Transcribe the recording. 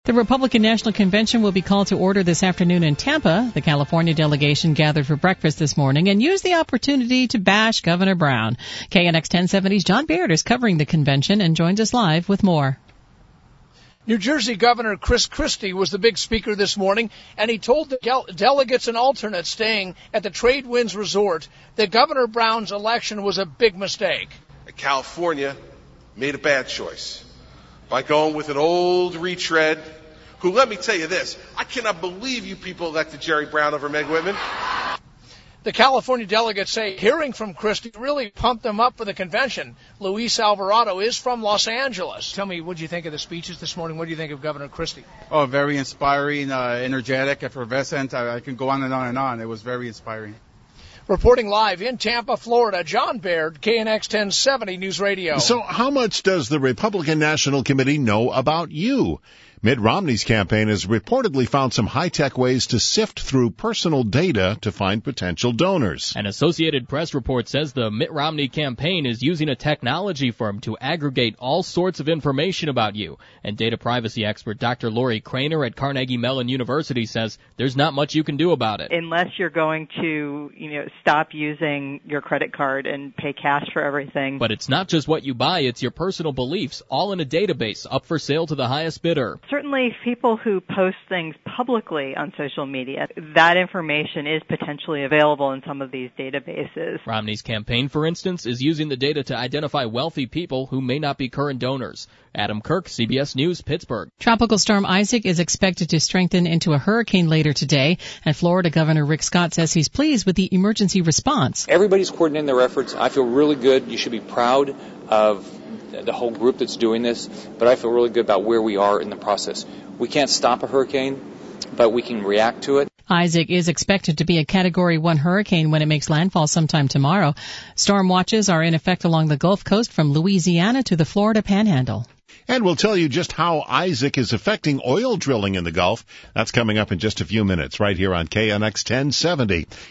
The Republican National Convention will be called to order this afternoon in Tampa. The California delegation gathered for breakfast this morning and used the opportunity to bash Governor Brown. KNX 1070's John Baird is covering the convention and joins us live with more. New Jersey Governor Chris Christie was the big speaker this morning, and he told the delegates and alternates staying at the Trade Winds Resort that Governor Brown's election was a big mistake. California made a bad choice by going with an old retread who, let me tell you this, I cannot believe you people elected Jerry Brown over Meg Whitman. The California delegates say hearing from Christie really pumped them up for the convention. Luis Alvarado is from Los Angeles. Tell me, what do you think of the speeches this morning? What do you think of Governor Christie? Oh, very inspiring, energetic, effervescent. I can go on and on and on. It was very inspiring. Reporting live in Tampa, Florida, John Baird, KNX 1070 News Radio. So how much does the Republican National Committee know about you? Mitt Romney's campaign has reportedly found some high-tech ways to sift through personal data to find potential donors. An Associated Press report says the Mitt Romney campaign is using a technology firm to aggregate all sorts of information about you. And data privacy expert Dr. Lori Craner at Carnegie Mellon University says there's not much you can do about it. Unless you're going to, stop using your credit card and pay cash for everything. But it's not just what you buy, it's your personal beliefs, all in a database, up for sale to the highest bidder. Certainly people who post things publicly on social media, that information is potentially available in some of these databases. Romney's campaign, for instance, is using the data to identify wealthy people who may not be current donors. Adam Kirk, CBS News, Pittsburgh. Tropical storm Isaac is expected to strengthen into a hurricane later today, and Florida Governor Rick Scott says he's pleased with the emergency response. Everybody's coordinating their efforts. I feel really good. You should be proud of the whole group that's doing this, but I feel really good about where we are in the process. We can't stop a hurricane, but we can react to it. Isaac is expected to be a Category 1 hurricane when it makes landfall sometime tomorrow. Storm watches are in effect along the Gulf Coast from Louisiana to the Florida Panhandle. And we'll tell you just how Isaac is affecting oil drilling in the Gulf. That's coming up in just a few minutes right here on KNX 1070.